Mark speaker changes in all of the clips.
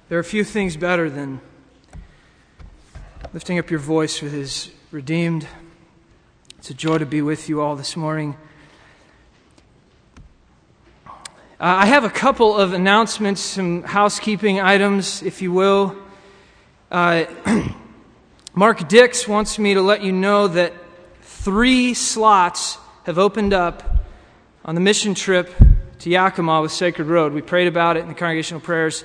Speaker 1: There are few things better than lifting up your voice with His redeemed. It's a joy to be with you all this morning. I have a couple of announcements, some housekeeping items, if you will. Mark Dix wants me to let you know that 3 slots have opened up on the mission trip to Yakima with Sacred Road. We prayed about it in the congregational prayers.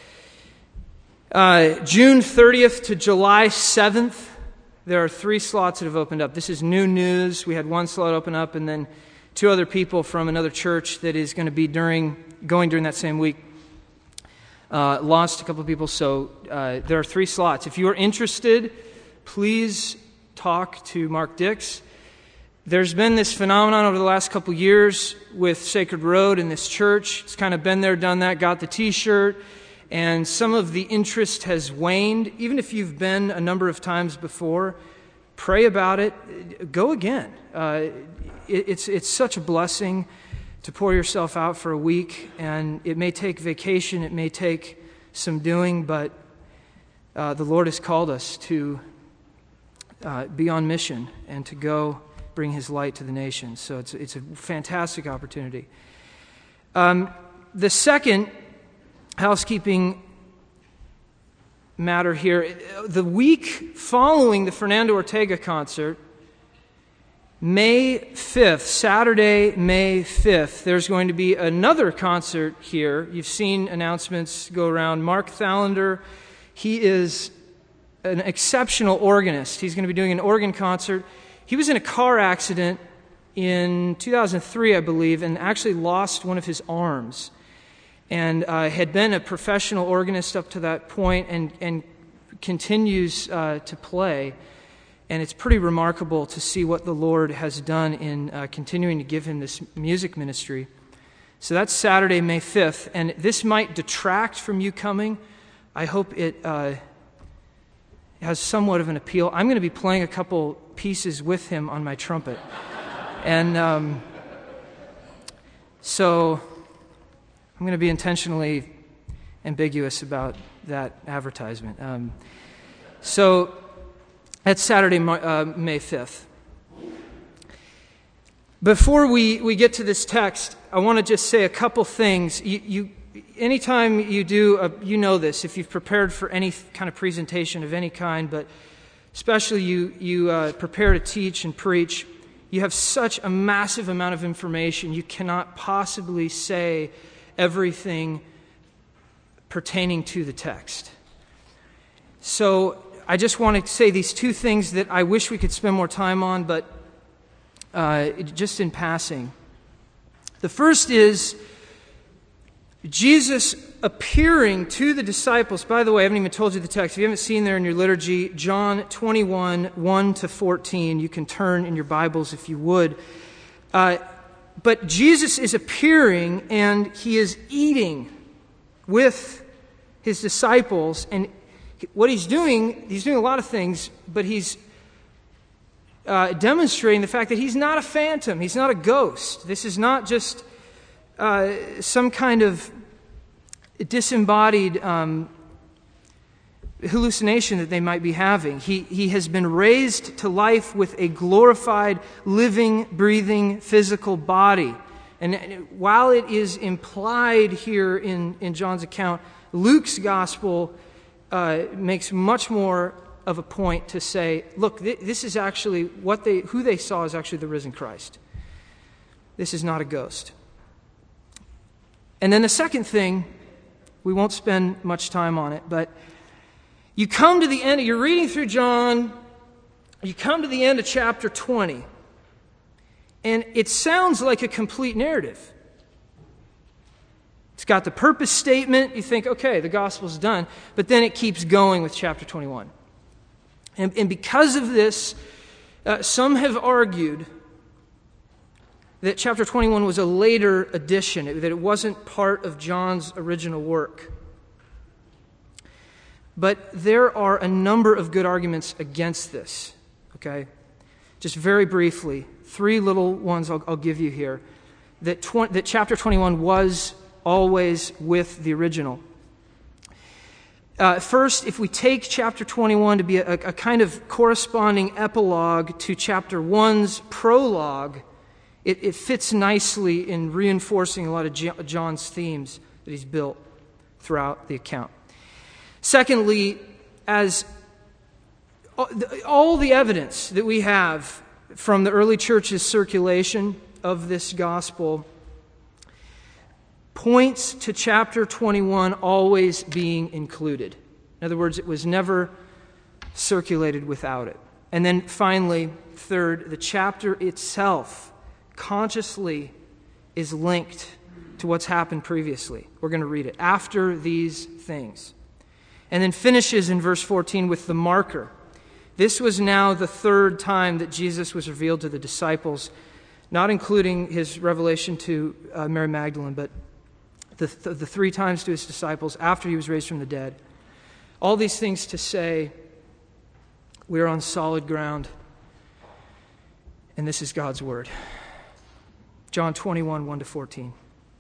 Speaker 1: June 30th to July 7th, there are 3 slots that have opened up. This is new news. We had 1 slot open up, and then 2 other people from another church that is going to be going during that same week lost a couple of people. So there are 3 slots. If you are interested, please talk to Mark Dix. There's been this phenomenon over the last couple of years with Sacred Road and this church. It's kind of been there, done that, got the t-shirt. And some of the interest has waned. Even if you've been a number of times before, pray about it. Go again. It's such a blessing to pour yourself out for a week. And it may take vacation. It may take some doing. But the Lord has called us to be on mission and to go bring His light to the nations. So it's a fantastic opportunity. The second housekeeping matter here. The week following the Fernando Ortega concert, May 5th, Saturday, May 5th, there's going to be another concert here. You've seen announcements go around. Mark Thallander, he is an exceptional organist. He's going to be doing an organ concert. He was in a car accident in 2003, I believe, and actually lost one of his arms. And had been a professional organist up to that point and continues to play. And it's pretty remarkable to see what the Lord has done in continuing to give him this music ministry. So that's Saturday, May 5th. And this might detract from you coming. I hope it has somewhat of an appeal. I'm going to be playing a couple pieces with him on my trumpet. And so I'm going to be intentionally ambiguous about that advertisement. So that's Saturday, May 5th. Before we get to this text, I want to just say a couple things. Anytime you do, you know this, if you've prepared for any kind of presentation of any kind, but especially you prepare to teach and preach, you have such a massive amount of information, you cannot possibly say everything pertaining to the text. So I just want to say these 2 things that I wish we could spend more time on, but just in passing. The first is Jesus appearing to the disciples. By the way, I haven't even told you the text. If you haven't seen there in your liturgy, John 21, 1 to 14. You can turn in your Bibles if you would. But Jesus is appearing and He is eating with His disciples. And what He's doing a lot of things, but He's demonstrating the fact that He's not a phantom. He's not a ghost. This is not just some kind of disembodied hallucination that they might be having. He has been raised to life with a glorified, living, breathing, physical body. And while it is implied here in John's account, Luke's gospel makes much more of a point to say, look, this is actually who they saw is actually the risen Christ. This is not a ghost. And then the second thing, we won't spend much time on it, but you come to the end, you're reading through John, you come to the end of chapter 20, and it sounds like a complete narrative. It's got the purpose statement, you think, okay, the gospel's done, but then it keeps going with chapter 21. And because of this, some have argued that chapter 21 was a later addition, that it wasn't part of John's original work. But there are a number of good arguments against this, okay? Just very briefly, 3 little ones I'll give you here. That chapter 21 was always with the original. First, if we take chapter 21 to be a kind of corresponding epilogue to chapter 1's prologue, it fits nicely in reinforcing a lot of John's themes that he's built throughout the account. Secondly, as all the evidence that we have from the early church's circulation of this gospel points to chapter 21 always being included. In other words, it was never circulated without it. And then finally, third, the chapter itself consciously is linked to what's happened previously. We're going to read it. After these things. And then finishes in verse 14 with the marker. This was now the third time that Jesus was revealed to the disciples, not including his revelation to Mary Magdalene, but the three times to his disciples after he was raised from the dead. All these things to say, we're on solid ground, and this is God's word. John 21, 1-14.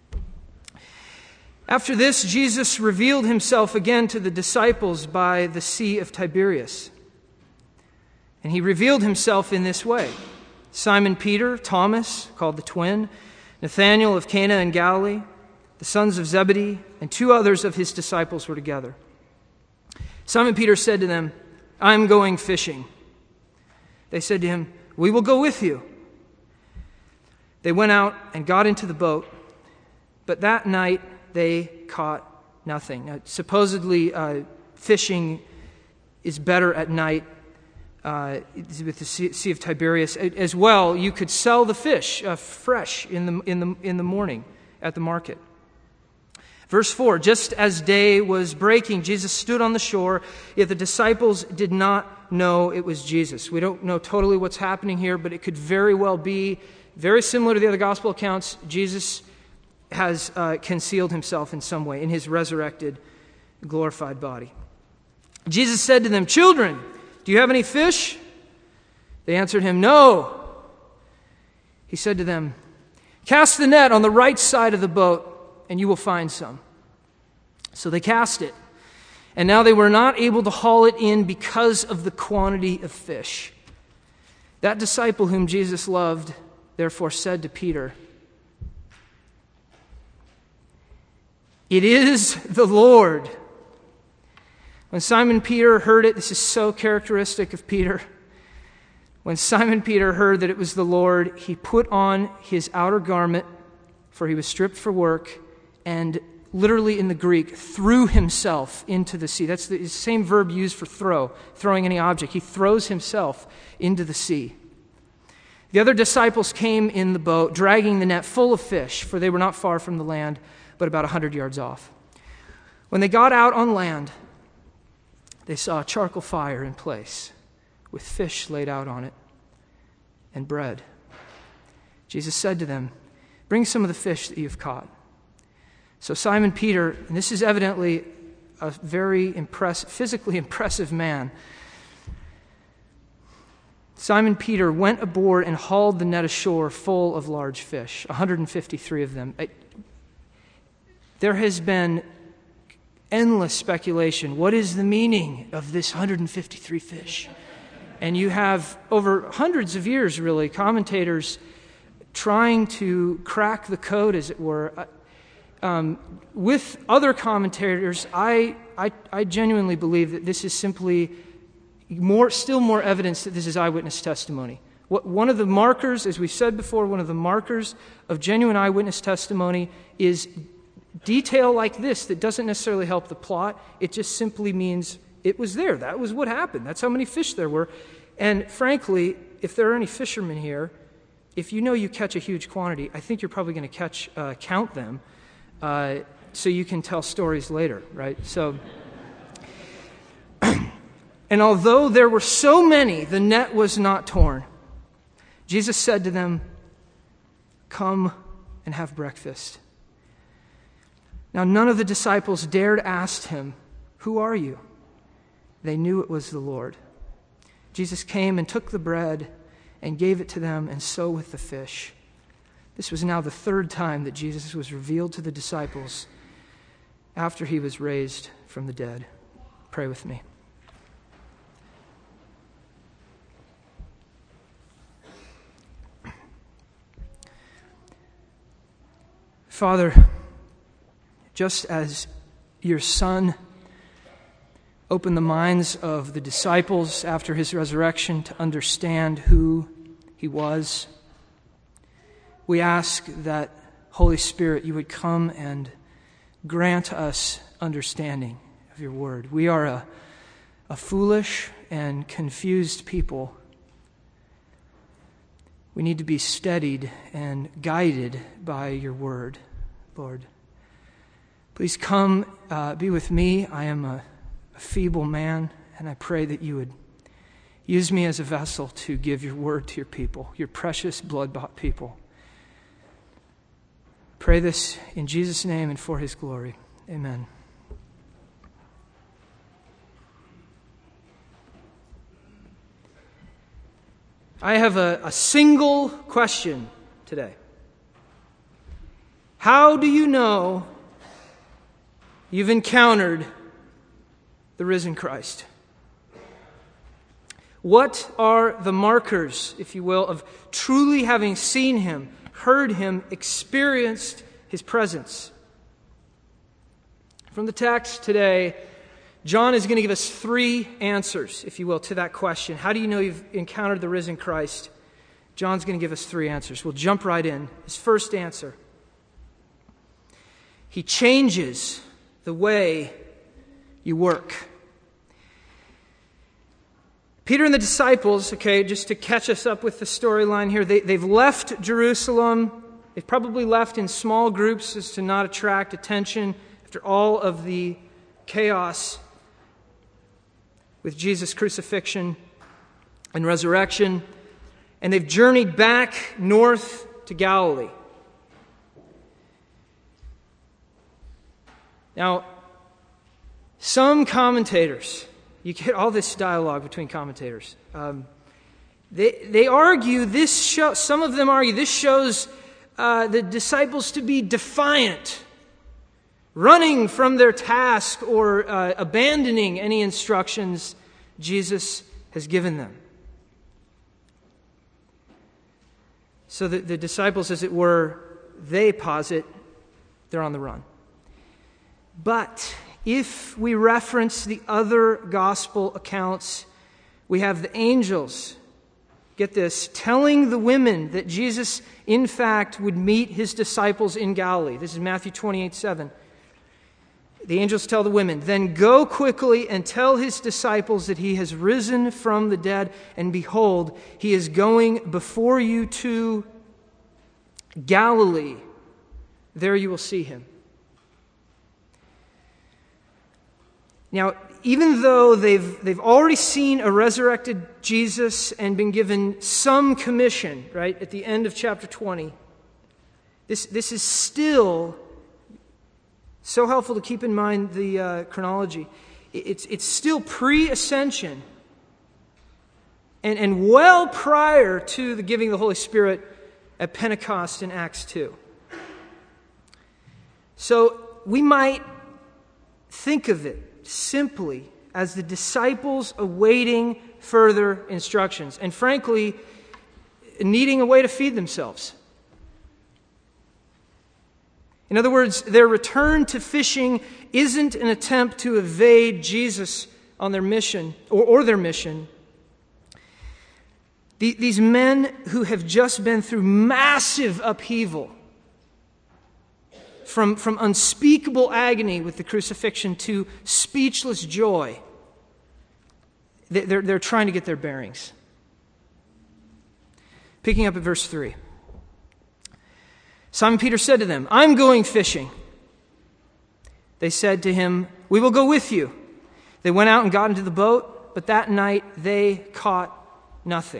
Speaker 1: After this, Jesus revealed himself again to the disciples by the Sea of Tiberias. And he revealed himself in this way. Simon Peter, Thomas, called the twin, Nathanael of Cana in Galilee, the sons of Zebedee, and two others of his disciples were together. Simon Peter said to them, "I'm going fishing." They said to him, "We will go with you." They went out and got into the boat, but that night they caught nothing. Now, supposedly, fishing is better at night with the Sea of Tiberias. As well, you could sell the fish fresh in the morning at the market. Verse 4, just as day was breaking, Jesus stood on the shore, yet the disciples did not know it was Jesus. We don't know totally what's happening here, but it could very well be very similar to the other gospel accounts. Jesus has concealed himself in some way in his resurrected, glorified body. Jesus said to them, "Children, do you have any fish?" They answered him, "No." He said to them, "Cast the net on the right side of the boat, and you will find some." So they cast it. And now they were not able to haul it in because of the quantity of fish. That disciple whom Jesus loved, therefore said to Peter, "It is the Lord." When Simon Peter heard it, this is so characteristic of Peter. When Simon Peter heard that it was the Lord, he put on his outer garment, for he was stripped for work, and literally in the Greek, threw himself into the sea. That's the same verb used for throwing any object. He throws himself into the sea. The other disciples came in the boat, dragging the net full of fish, for they were not far from the land, but about 100 yards off. When they got out on land, they saw a charcoal fire in place, with fish laid out on it, and bread. Jesus said to them, "Bring some of the fish that you've caught." So Simon Peter, and this is evidently a very physically impressive man, Simon Peter went aboard and hauled the net ashore full of large fish, 153 of them. There has been endless speculation. What is the meaning of this 153 fish? And you have, over hundreds of years really, commentators trying to crack the code, as it were. With other commentators, I genuinely believe that this is simply still more evidence that this is eyewitness testimony. One of the markers, as we said before, one of the markers of genuine eyewitness testimony is detail like this that doesn't necessarily help the plot. It just simply means it was there. That was what happened. That's how many fish there were. And frankly, if there are any fishermen here, if you know you catch a huge quantity, I think you're probably going to count them, so you can tell stories later, right? So, and although there were so many, the net was not torn. Jesus said to them, "Come and have breakfast." Now none of the disciples dared ask him, "Who are you?" They knew it was the Lord. Jesus came and took the bread and gave it to them, and so with the fish. This was now the third time that Jesus was revealed to the disciples after he was raised from the dead. Pray with me. Father, just as your Son opened the minds of the disciples after his resurrection to understand who he was, we ask that, Holy Spirit, you would come and grant us understanding of your word. We are a foolish and confused people. We need to be steadied and guided by your word, Lord. Please come be with me. I am a feeble man, and I pray that you would use me as a vessel to give your word to your people, your precious blood-bought people. Pray this in Jesus' name and for his glory. Amen. I have a single question today. How do you know you've encountered the risen Christ? What are the markers, if you will, of truly having seen him, heard him, experienced his presence? From the text today, John is going to give us 3 answers, if you will, to that question. How do you know you've encountered the risen Christ? John's going to give us 3 answers. We'll jump right in. His first answer: he changes the way you work. Peter and the disciples, just to catch us up with the storyline here, they've left Jerusalem. They've probably left in small groups as to not attract attention after all of the chaos with Jesus' crucifixion and resurrection. And they've journeyed back north to Galilee. Now, some commentators, you get all this dialogue between commentators. They argue this show. Some of them argue this shows the disciples to be defiant, running from their task or abandoning any instructions Jesus has given them. So the disciples, as it were, they posit they're on the run. But if we reference the other gospel accounts, we have the angels, get this, telling the women that Jesus, in fact, would meet his disciples in Galilee. This is Matthew 28:7. The angels tell the women, "Then go quickly and tell his disciples that he has risen from the dead, and behold, he is going before you to Galilee. There you will see him." Now, even though they've already seen a resurrected Jesus and been given some commission, right, at the end of chapter 20, this is still so helpful to keep in mind the chronology. It's still pre-ascension and well prior to the giving of the Holy Spirit at Pentecost in Acts 2. So we might think of it simply as the disciples awaiting further instructions and, frankly, needing a way to feed themselves. In other words, their return to fishing isn't an attempt to evade Jesus on their mission or their mission. These men who have just been through massive upheaval, from unspeakable agony with the crucifixion to speechless joy, they're trying to get their bearings. Picking up at verse 3. Simon Peter said to them, "I'm going fishing." They said to him, "We will go with you." They went out and got into the boat, but that night they caught nothing.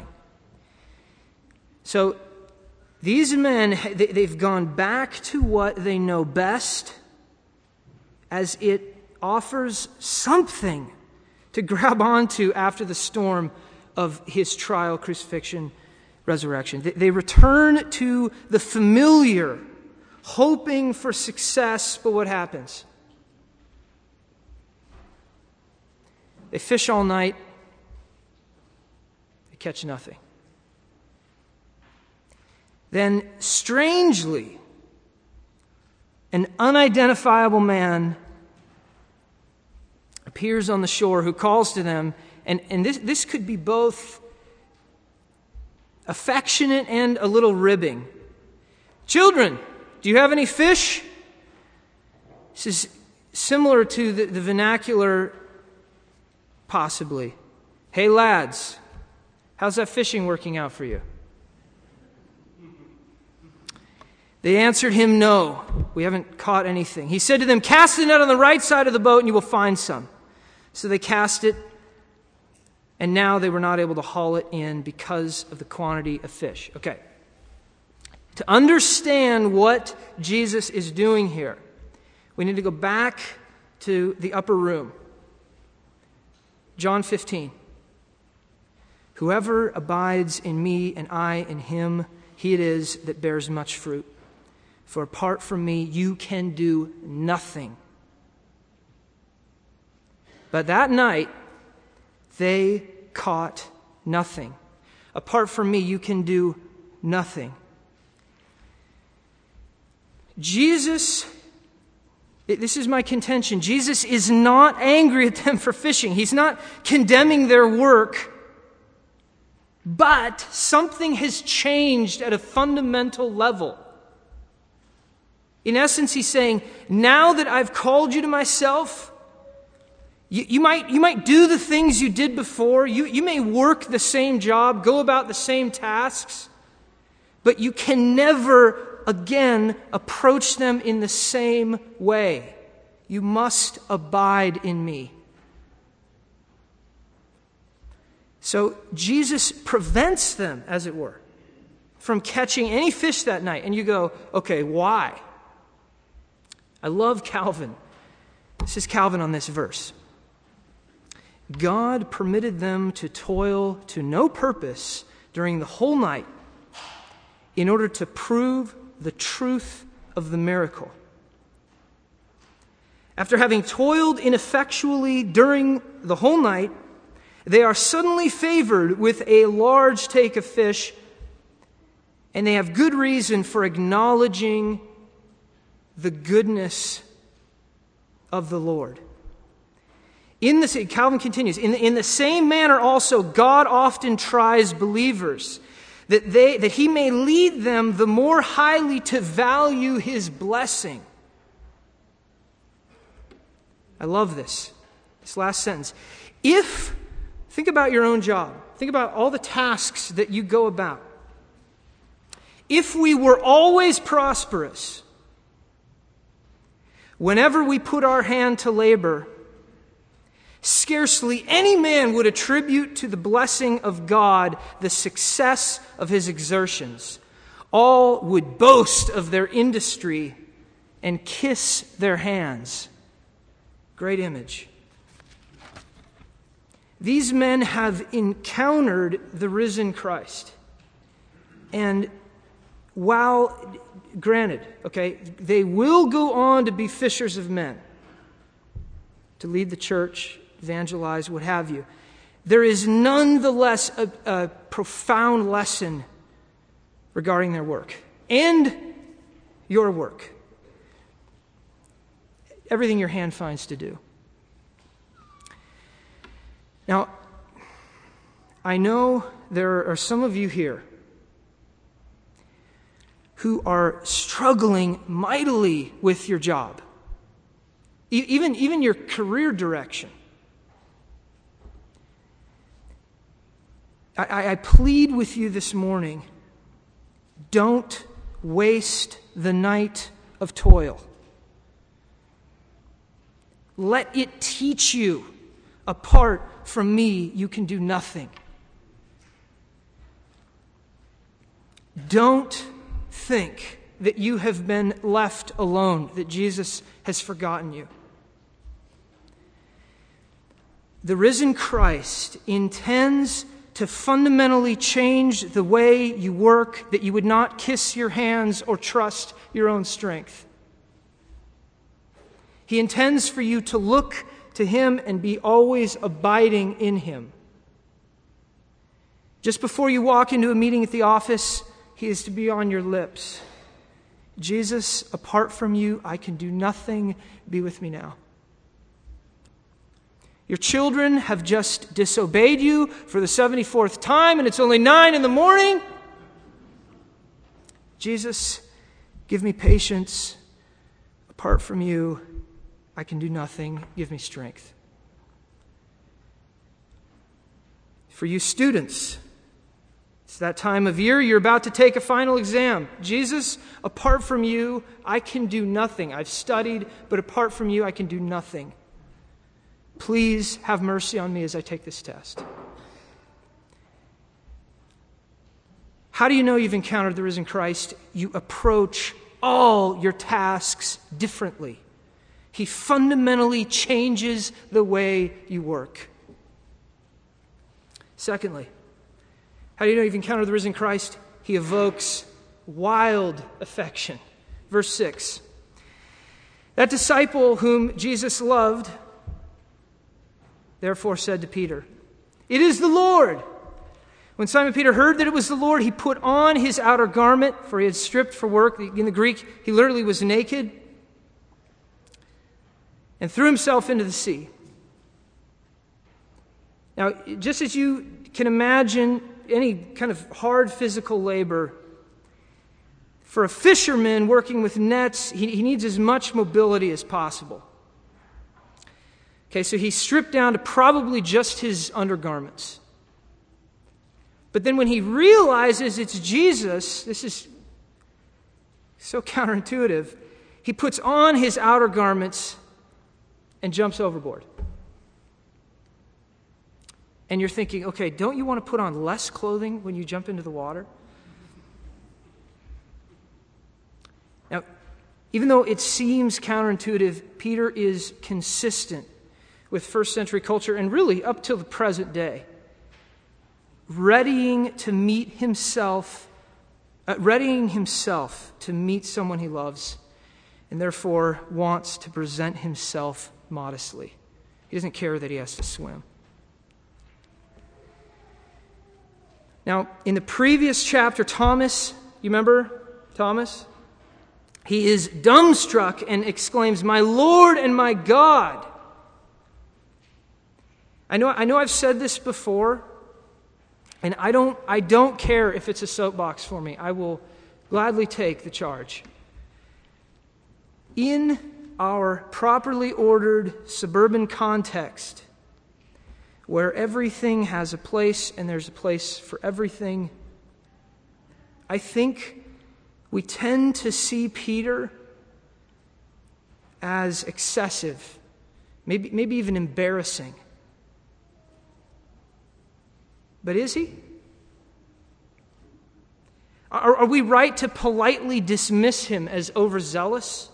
Speaker 1: So these men, they've gone back to what they know best, as it offers something to grab onto after the storm of his trial, crucifixion, resurrection. They return to the familiar, hoping for success, but what happens? They fish all night. They catch nothing. Then, strangely, an unidentifiable man appears on the shore who calls to them, and this could be both affectionate and a little ribbing. Children, do you have any fish? This is similar to the vernacular, possibly. Hey lads, how's that fishing working out for you? They answered him, no, we haven't caught anything. He said to them, cast the net on the right side of the boat and you will find some. So they cast it, and now they were not able to haul it in because of the quantity of fish. Okay. To understand what Jesus is doing here, we need to go back to the upper room. John 15. Whoever abides in me and I in him, he it is that bears much fruit. For apart from me, you can do nothing. But that night, they caught nothing. Apart from me, you can do nothing. Jesus, this is my contention, Jesus is not angry at them for fishing. He's not condemning their work. But something has changed at a fundamental level. In essence, he's saying, now that I've called you to myself, you might do the things you did before. You may work the same job, go about the same tasks, but you can never again approach them in the same way. You must abide in me. So Jesus prevents them, as it were, from catching any fish that night. And you go, okay, why? I love Calvin. This is Calvin on this verse. God permitted them to toil to no purpose during the whole night in order to prove the truth of the miracle. After having toiled ineffectually during the whole night, they are suddenly favored with a large take of fish, and they have good reason for acknowledging the goodness of the Lord. Calvin continues, in the same manner also God often tries believers, that he may lead them the more highly to value his blessing. I love this last sentence. Think about your own job. Think about all the tasks that you go about. If we were always prosperous, whenever we put our hand to labor, scarcely any man would attribute to the blessing of God the success of his exertions. All would boast of their industry and kiss their hands. Great image. These men have encountered the risen Christ. And while, granted, okay, they will go on to be fishers of men, to lead the church, evangelize, what have you. There is nonetheless a profound lesson regarding their work and your work. Everything your hand finds to do. Now, I know there are some of you here who are struggling mightily with your job, even your career direction. I plead with you this morning, don't waste the night of toil. Let it teach you, apart from me, you can do nothing. Don't think that you have been left alone, that Jesus has forgotten you. The risen Christ intends to fundamentally change the way you work, that you would not kiss your hands or trust your own strength. He intends for you to look to Him and be always abiding in Him. Just before you walk into a meeting at the office, He is to be on your lips. Jesus, apart from you, I can do nothing. Be with me now. Your children have just disobeyed you for the 74th time, and it's only 9 a.m. Jesus, give me patience. Apart from you, I can do nothing. Give me strength. For you students, it's that time of year. You're about to take a final exam. Jesus, apart from you, I can do nothing. I've studied, but apart from you, I can do nothing. Please have mercy on me as I take this test. How do you know you've encountered the risen Christ? You approach all your tasks differently. He fundamentally changes the way you work. Secondly, how do you know you've encountered the risen Christ? He evokes wild affection. Verse 6. That disciple whom Jesus loved therefore said to Peter, "It is the Lord." When Simon Peter heard that it was the Lord, he put on his outer garment, for he had stripped for work. In the Greek, he literally was naked, and threw himself into the sea. Now, just as you can imagine any kind of hard physical labor, for a fisherman working with nets, he needs as much mobility as possible. Okay, so he stripped down to probably just his undergarments. But then when he realizes it's Jesus, this is so counterintuitive, he puts on his outer garments and jumps overboard. And you're thinking, okay, don't you want to put on less clothing when you jump into the water? Now, even though it seems counterintuitive, Peter is consistent with first century culture and really up till the present day, readying himself to meet someone he loves, and therefore wants to present himself modestly. He doesn't care that he has to swim. Now, in the previous chapter, Thomas, you remember Thomas? He is dumbstruck and exclaims, "My Lord and my God." I know I've said this before, and I don't care if it's a soapbox for me. I will gladly take the charge. In our properly ordered suburban context, where everything has a place and there's a place for everything, I think we tend to see Peter as excessive, maybe even embarrassing. But is he? Are we right to politely dismiss him as overzealous?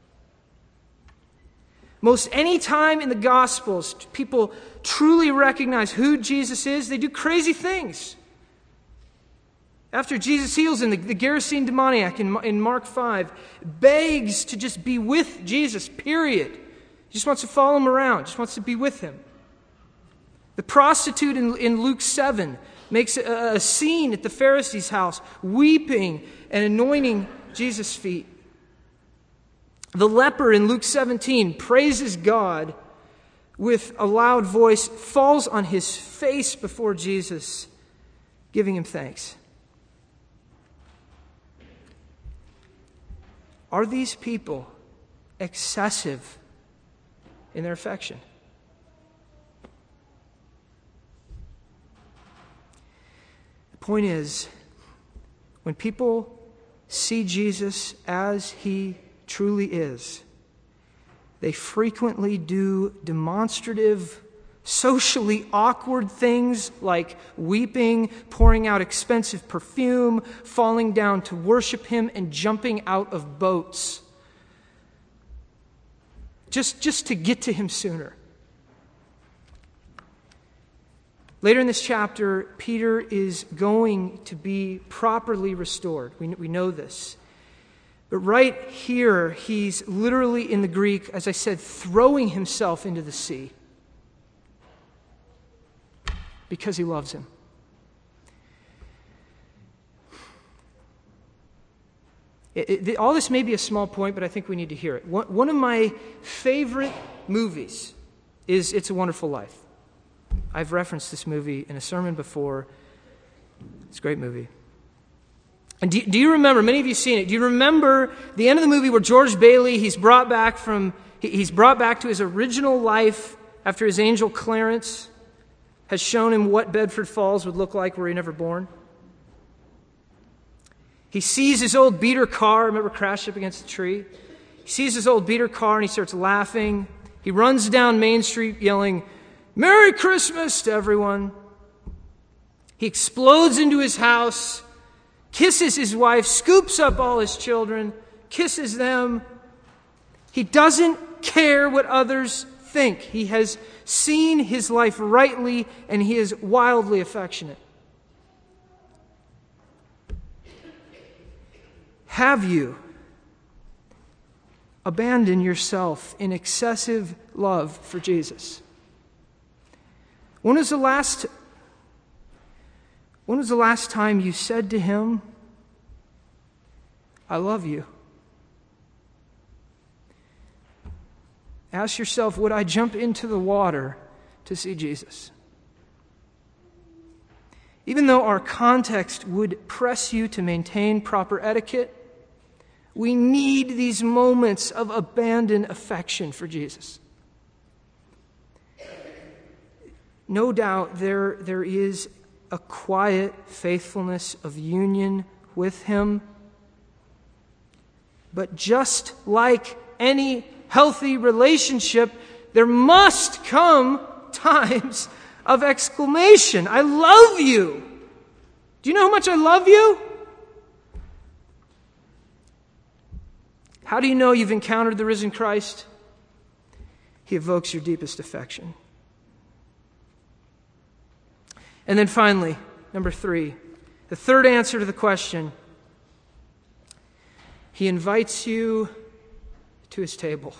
Speaker 1: Most any time in the Gospels, people truly recognize who Jesus is, they do crazy things. After Jesus heals him, the Gerasene demoniac in Mark 5 begs to just be with Jesus, period. He just wants to follow him around, just wants to be with him. The prostitute in Luke 7 makes a scene at the Pharisee's house, weeping and anointing Jesus' feet. The leper in Luke 17 praises God with a loud voice, falls on his face before Jesus, giving him thanks. Are these people excessive in their affection? The point is, when people see Jesus as he truly is, they frequently do demonstrative, socially awkward things like weeping, pouring out expensive perfume, falling down to worship him, and jumping out of boats just to get to him sooner. Later in this chapter, Peter is going to be properly restored. We know this. But right here, he's literally in the Greek, as I said, throwing himself into the sea because he loves him. All this may be a small point, but I think we need to hear it. One of my favorite movies is It's a Wonderful Life. I've referenced this movie in a sermon before. It's a great movie. And do you remember, many of you have seen it, do you remember the end of the movie where George Bailey, he's brought back to his original life after his angel Clarence has shown him what Bedford Falls would look like were he never born? He sees his old beater car, remember, crashed up against the tree? He sees his old beater car and he starts laughing. He runs down Main Street yelling, "Merry Christmas" to everyone. He explodes into his house, kisses his wife, scoops up all his children, kisses them. He doesn't care what others think. He has seen his life rightly, and he is wildly affectionate. Have you abandoned yourself in excessive love for Jesus? When was the last time you said to him, "I love you"? Ask yourself, would I jump into the water to see Jesus? Even though our context would press you to maintain proper etiquette, we need these moments of abandoned affection for Jesus. No doubt there is a quiet faithfulness of union with him. But just like any healthy relationship, there must come times of exclamation. I love you. Do you know how much I love you? How do you know you've encountered the risen Christ? He evokes your deepest affection. And then finally, number 3, the third answer to the question, he invites you to his table.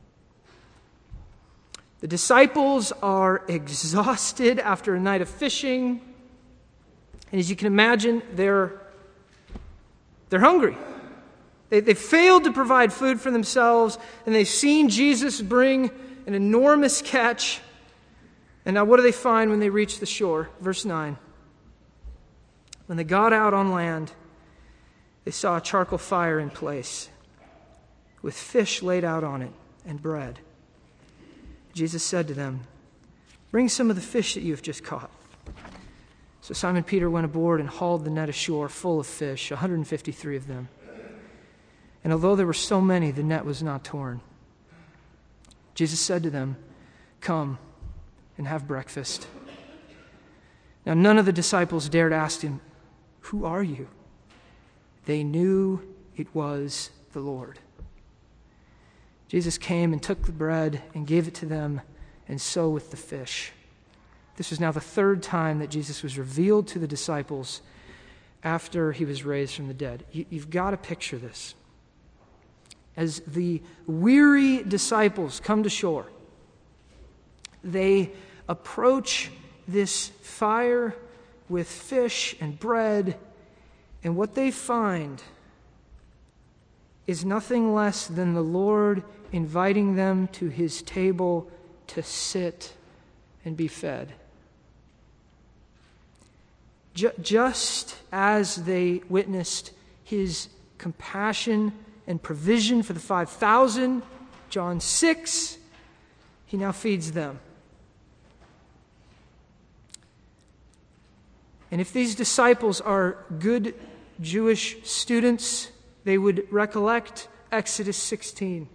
Speaker 1: The disciples are exhausted after a night of fishing, and as you can imagine, they're hungry. They failed to provide food for themselves, and they've seen Jesus bring an enormous catch. And now what do they find when they reach the shore? Verse 9. When they got out on land, they saw a charcoal fire in place with fish laid out on it and bread. Jesus said to them, "Bring some of the fish that you have just caught." So Simon Peter went aboard and hauled the net ashore full of fish, 153 of them. And although there were so many, the net was not torn. Jesus said to them, "Come and have breakfast." Now none of the disciples dared ask him, "Who are you?" They knew it was the Lord. Jesus came and took the bread and gave it to them, and so with the fish. This was now the third time that Jesus was revealed to the disciples after he was raised from the dead. You've got to picture this. As the weary disciples come to shore, they approach this fire with fish and bread, and what they find is nothing less than the Lord inviting them to his table to sit and be fed. Just as they witnessed his compassion and provision for the 5,000, John 6, he now feeds them. And if these disciples are good Jewish students, they would recollect Exodus 16.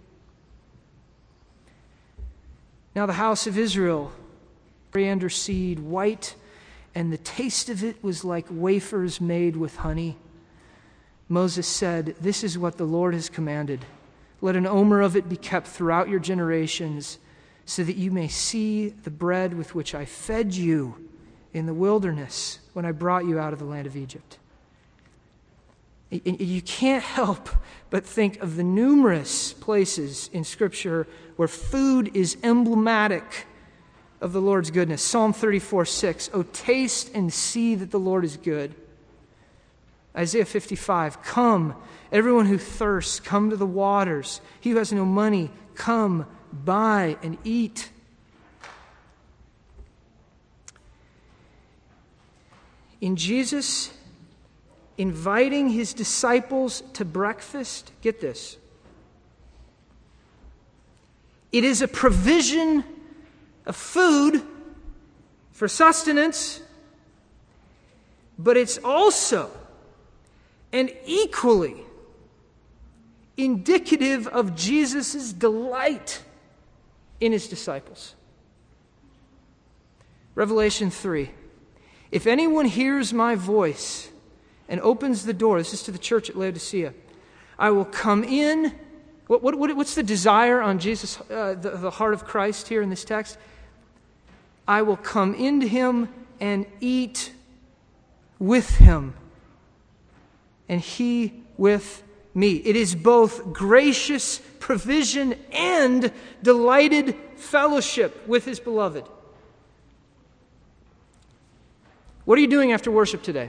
Speaker 1: Now the house of Israel, coriander seed, white, and the taste of it was like wafers made with honey. Moses said, "This is what the Lord has commanded. Let an omer of it be kept throughout your generations, so that you may see the bread with which I fed you in the wilderness when I brought you out of the land of Egypt." You can't help but think of the numerous places in Scripture where food is emblematic of the Lord's goodness. Psalm 34:6, "Oh, taste and see that the Lord is good." Isaiah 55, "Come, everyone who thirsts, come to the waters. He who has no money, come, buy and eat." In Jesus inviting his disciples to breakfast, get this, it is a provision of food for sustenance, but it's also and equally indicative of Jesus' delight in his disciples. Revelation 3, "If anyone hears my voice and opens the door," this is to the church at Laodicea, "I will come in." What's the desire on Jesus, the heart of Christ here in this text? "I will come into him and eat with him, and he with me." It is both gracious provision and delighted fellowship with his beloved. What are you doing after worship today?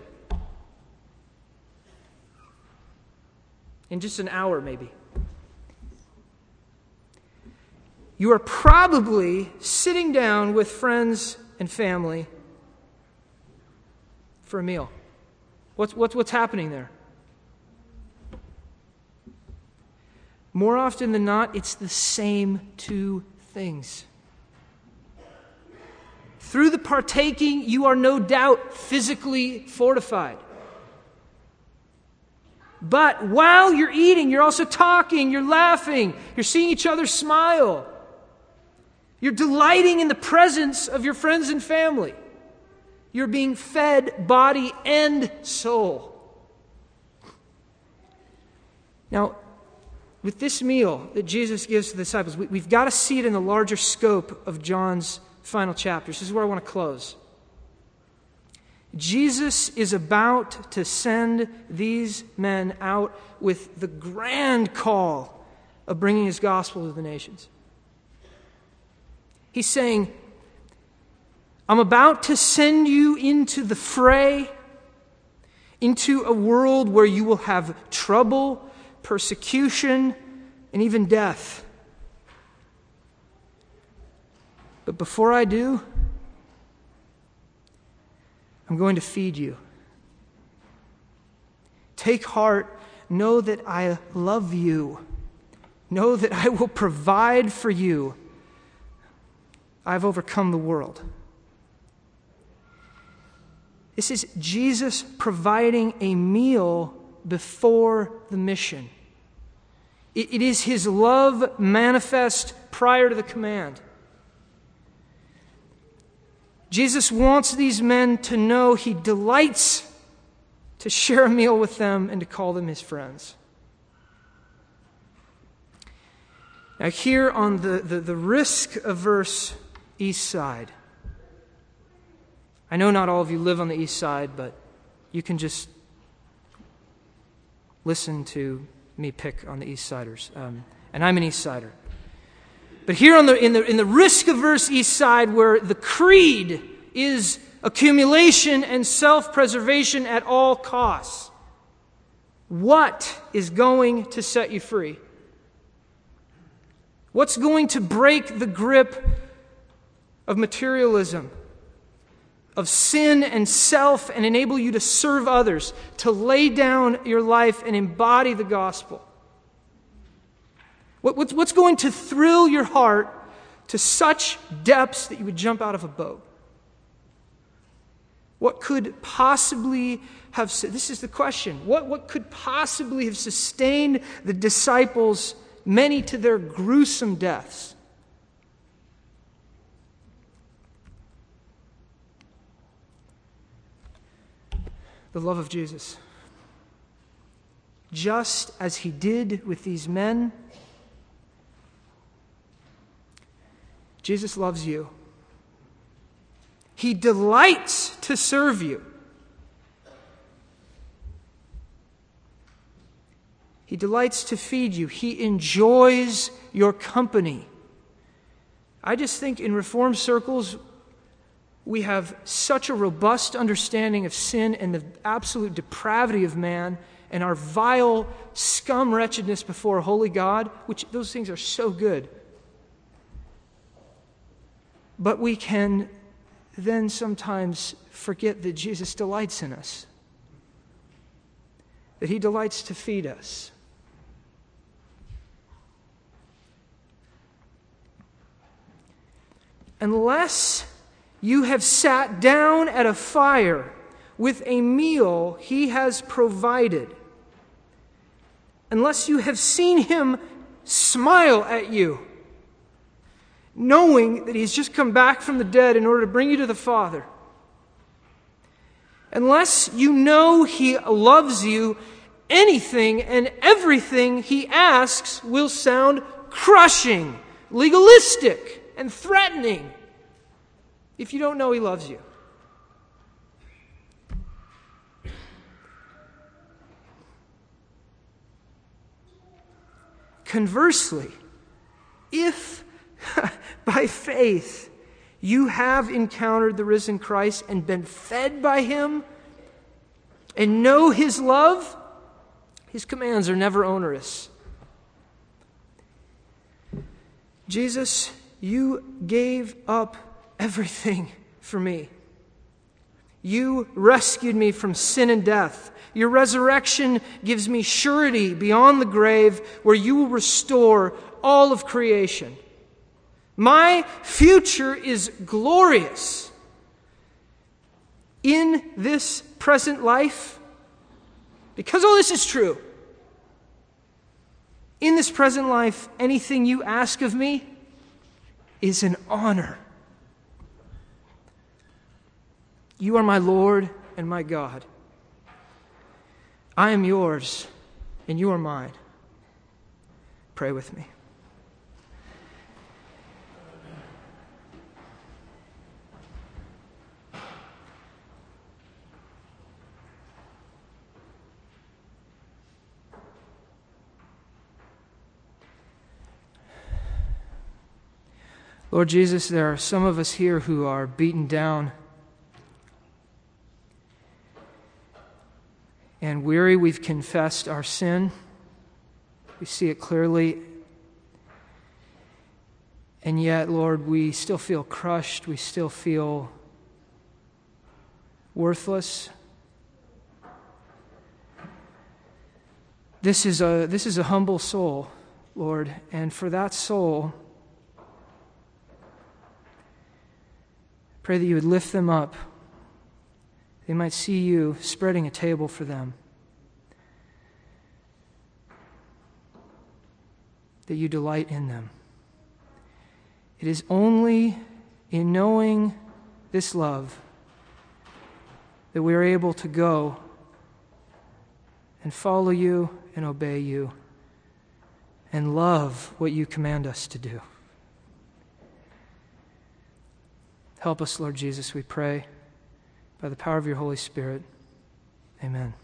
Speaker 1: In just an hour, maybe. You are probably sitting down with friends and family for a meal. What's happening there? More often than not, it's the same two things. Through the partaking, you are no doubt physically fortified. But while you're eating, you're also talking, you're laughing, you're seeing each other smile. You're delighting in the presence of your friends and family. You're being fed body and soul. Now, with this meal that Jesus gives to the disciples, we've got to see it in the larger scope of John's final chapters. This is where I want to close. Jesus is about to send these men out with the grand call of bringing his gospel to the nations. He's saying, "I'm about to send you into the fray, into a world where you will have trouble, persecution, and even death. But before I do, I'm going to feed you. Take heart, know that I love you. Know that I will provide for you. I've overcome the world." This is Jesus providing a meal before the mission. It is his love manifest prior to the command. Jesus wants these men to know he delights to share a meal with them and to call them his friends. Now here on the risk-averse east side, I know not all of you live on the east side, but you can just listen to me pick on the east siders. And I'm an east sider. But here in the risk-averse east side, where the creed is accumulation and self-preservation at all costs, what is going to set you free? What's going to break the grip of materialism, of sin and self, and enable you to serve others, to lay down your life and embody the gospel? What's going to thrill your heart to such depths that you would jump out of a boat? What could possibly have, this is the question, what could possibly have sustained the disciples, many to their gruesome deaths? The love of Jesus. Just as he did with these men, Jesus loves you. He delights to serve you. He delights to feed you. He enjoys your company. I just think in Reformed circles, we have such a robust understanding of sin and the absolute depravity of man and our vile scum wretchedness before a holy God, which those things are so good. But we can then sometimes forget that Jesus delights in us, that He delights to feed us. Unless you have sat down at a fire with a meal He has provided, unless you have seen Him smile at you, knowing that He's just come back from the dead in order to bring you to the Father, unless you know He loves you, anything and everything He asks will sound crushing, legalistic, and threatening if you don't know He loves you. Conversely, if by faith you have encountered the risen Christ and been fed by Him and know His love, His commands are never onerous. Jesus, you gave up everything for me. You rescued me from sin and death. Your resurrection gives me surety beyond the grave, where you will restore all of creation. My future is glorious. In this present life, because all this is true, in this present life, anything you ask of me is an honor. You are my Lord and my God. I am yours and you are mine. Pray with me. Lord Jesus, there are some of us here who are beaten down and weary. We've confessed our sin. We see it clearly. And yet, Lord, we still feel crushed. We still feel worthless. This is a humble soul, Lord, and for that soul, pray that you would lift them up. They might see you spreading a table for them. That you delight in them. It is only in knowing this love that we are able to go and follow you and obey you and love what you command us to do. Help us, Lord Jesus, we pray, by the power of your Holy Spirit. Amen.